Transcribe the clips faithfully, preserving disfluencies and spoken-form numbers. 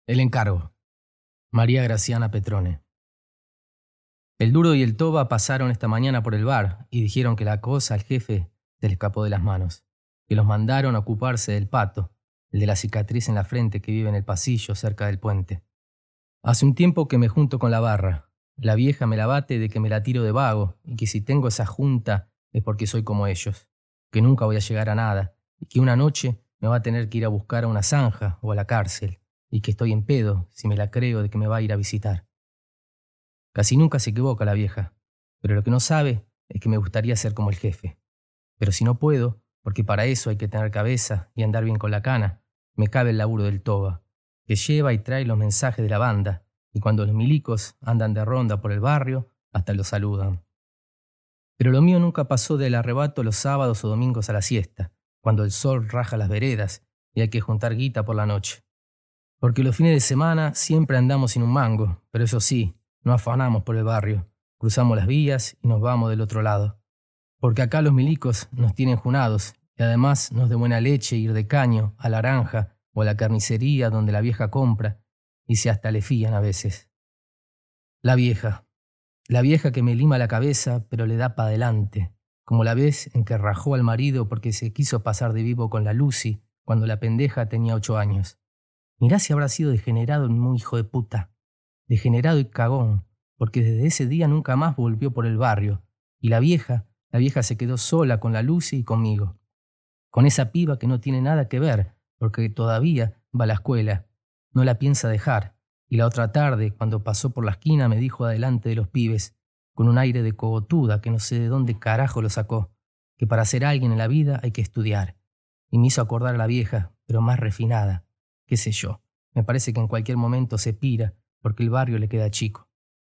El encargo. María Graciana Petrone. El Duro y el Toba pasaron esta mañana por el bar y dijeron que la cosa al jefe se le escapó de las manos, que los mandaron a ocuparse del Pato, el de la cicatriz en la frente que vive en el pasillo cerca del puente. Hace un tiempo que me junto con la barra. La vieja me la bate de que me la tiro de vago y que si tengo esa junta es porque soy como ellos, que nunca voy a llegar a nada y que una noche me va a tener que ir a buscar a una zanja o a la cárcel y que estoy en pedo si me la creo de que me va a ir a visitar. Casi nunca se equivoca la vieja, pero lo que no sabe es que me gustaría ser como el jefe. Pero si no puedo, porque para eso hay que tener cabeza y andar bien con la cana, me cabe el laburo del Toba, que lleva y trae los mensajes de la banda, y cuando los milicos andan de ronda por el barrio, hasta los saludan. Pero lo mío nunca pasó del arrebato los sábados o domingos a la siesta, cuando el sol raja las veredas y hay que juntar guita por la noche. Porque los fines de semana siempre andamos sin un mango, pero eso sí, no afanamos por el barrio, cruzamos las vías y nos vamos del otro lado. Porque acá los milicos nos tienen junados y además nos de buena leche ir de caño a la granja o a la carnicería donde la vieja compra y se hasta le fían a veces. La vieja, la vieja que me lima la cabeza pero le da pa' adelante, como la vez en que rajó al marido porque se quiso pasar de vivo con la Lucy cuando la pendeja tenía ocho años. Mirá si habrá sido degenerado el muy hijo de puta. Degenerado y cagón, porque desde ese día nunca más volvió por el barrio. Y la vieja, la vieja se quedó sola con la Lucy y conmigo. Con esa piba que no tiene nada que ver, porque todavía va a la escuela. No la piensa dejar. Y la otra tarde, cuando pasó por la esquina, me dijo adelante de los pibes, con un aire de cogotuda que no sé de dónde carajo lo sacó, que para ser alguien en la vida hay que estudiar. Y me hizo acordar a la vieja, pero más refinada. Qué sé yo, me parece que en cualquier momento se pira porque el barrio le queda chico.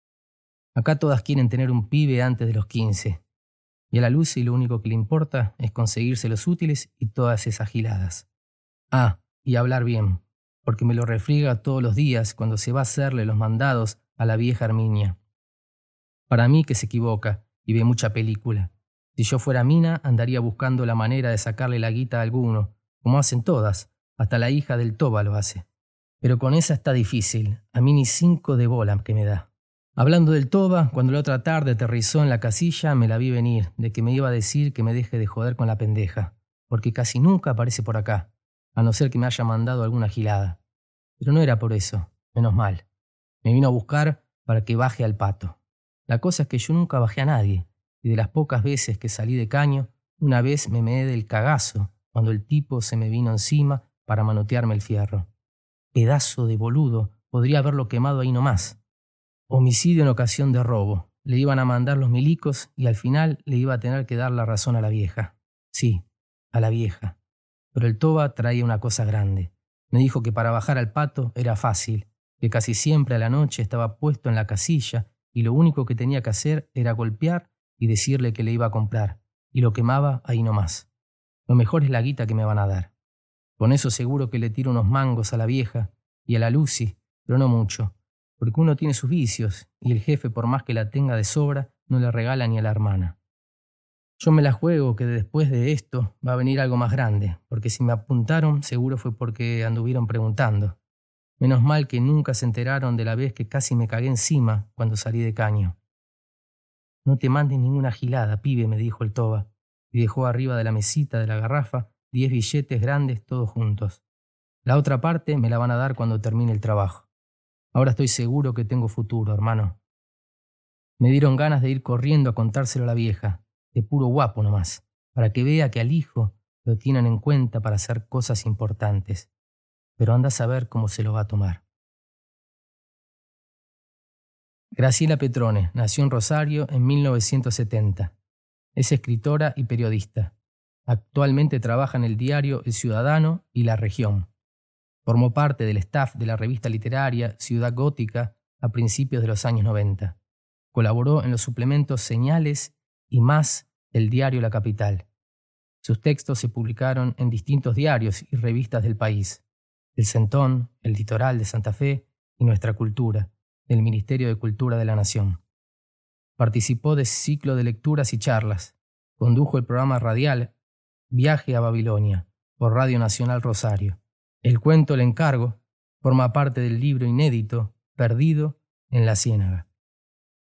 Acá todas quieren tener un pibe antes de los quince. Y a la Lucy lo único que le importa es conseguirse los útiles y todas esas giladas. Ah, y hablar bien, porque me lo refriega todos los días cuando se va a hacerle los mandados a la vieja Herminia. Para mí que se equivoca y ve mucha película. Si yo fuera mina, andaría buscando la manera de sacarle la guita a alguno, como hacen todas. Hasta la hija del Toba lo hace. Pero con esa está difícil. A mí ni cinco de bola que me da. Hablando del Toba, cuando la otra tarde aterrizó en la casilla, me la vi venir, de que me iba a decir que me deje de joder con la pendeja, porque casi nunca aparece por acá, a no ser que me haya mandado alguna gilada. Pero no era por eso, menos mal. Me vino a buscar para que baje al Pato. La cosa es que yo nunca bajé a nadie, y de las pocas veces que salí de caño, una vez me meé del cagazo, cuando el tipo se me vino encima para manotearme el fierro. Pedazo de boludo, podría haberlo quemado ahí nomás. Homicidio en ocasión de robo. Le iban a mandar los milicos y al final le iba a tener que dar la razón a la vieja. Sí, a la vieja. Pero el Toba traía una cosa grande. Me dijo que para bajar al Pato era fácil, que casi siempre a la noche estaba puesto en la casilla y lo único que tenía que hacer era golpear y decirle que le iba a comprar, y lo quemaba ahí nomás. Lo mejor es la guita que me van a dar. Con eso seguro que le tiro unos mangos a la vieja y a la Lucy, pero no mucho, porque uno tiene sus vicios y el jefe, por más que la tenga de sobra, no le regala ni a la hermana. Yo me la juego que después de esto va a venir algo más grande, porque si me apuntaron seguro fue porque anduvieron preguntando. Menos mal que nunca se enteraron de la vez que casi me cagué encima cuando salí de caño. No te mandes ninguna gilada, pibe, me dijo el Toba, y dejó arriba de la mesita de la garrafa diez billetes grandes todos juntos. La otra parte me la van a dar cuando termine el trabajo. Ahora estoy seguro que tengo futuro, hermano. Me dieron ganas de ir corriendo a contárselo a la vieja, de puro guapo nomás, para que vea que al hijo lo tienen en cuenta para hacer cosas importantes. Pero anda a saber cómo se lo va a tomar. Graciela Petrone nació en Rosario en mil novecientos setenta. Es escritora y periodista. Actualmente trabaja en el diario El Ciudadano y La Región. Formó parte del staff de la revista literaria Ciudad Gótica a principios de los años noventa. Colaboró en los suplementos Señales y Más del diario La Capital. Sus textos se publicaron en distintos diarios y revistas del país: El Centón, El Litoral de Santa Fe y Nuestra Cultura, del Ministerio de Cultura de la Nación. Participó de ciclo de lecturas y charlas. Condujo el programa radial Viaje a Babilonia, por Radio Nacional Rosario. El cuento El Encargo Forma parte del libro inédito Perdido en la Ciénaga.